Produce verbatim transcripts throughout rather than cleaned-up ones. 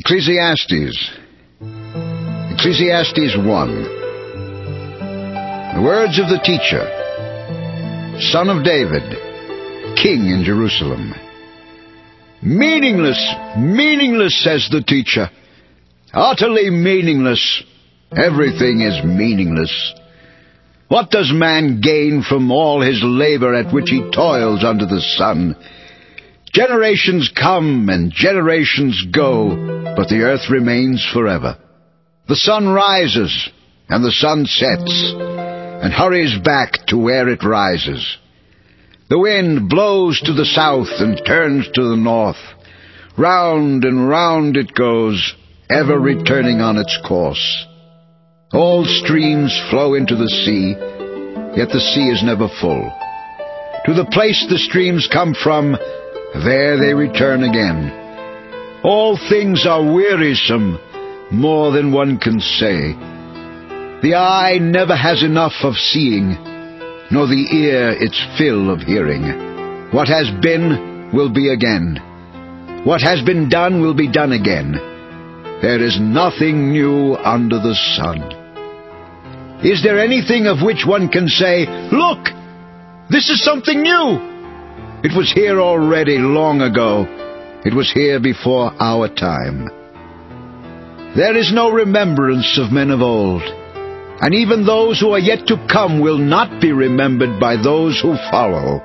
Ecclesiastes. Ecclesiastes one. The words of the teacher, son of David, king in Jerusalem. Meaningless, meaningless, says the teacher. Utterly meaningless. Everything is meaningless. What does man gain from all his labor at which he toils under the sun? Generations come and generations go, but the earth remains forever. The sun rises and the sun sets, and hurries back to where it rises. The wind blows to the south and turns to the north. Round and round it goes, ever returning on its course. All streams flow into the sea, yet the sea is never full. To the place the streams come from, there they return again. All things are wearisome, more than one can say. The eye never has enough of seeing, nor the ear its fill of hearing. What has been will be again. What has been done will be done again. There is nothing new under the sun. Is there anything of which one can say, "Look, this is something new"? It was here already long ago. It was here before our time. There is no remembrance of men of old, and even those who are yet to come will not be remembered by those who follow.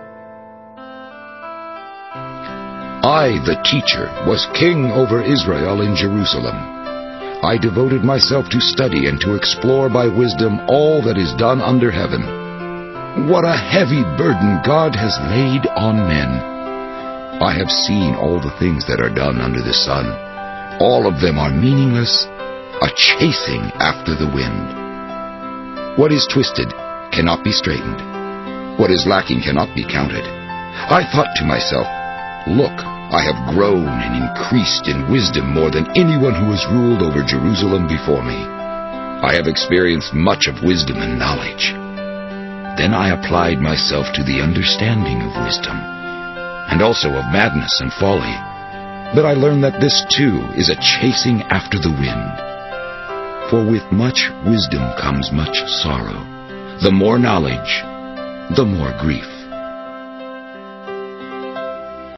I, the teacher, was king over Israel in Jerusalem. I devoted myself to study and to explore by wisdom all that is done under heaven. What a heavy burden God has laid on men! I have seen all the things that are done under the sun. All of them are meaningless, a chasing after the wind. What is twisted cannot be straightened. What is lacking cannot be counted. I thought to myself, "Look, I have grown and increased in wisdom more than anyone who has ruled over Jerusalem before me. I have experienced much of wisdom and knowledge." Then I applied myself to the understanding of wisdom, and also of madness and folly. But I learned that this too is a chasing after the wind. For with much wisdom comes much sorrow. The more knowledge, the more grief.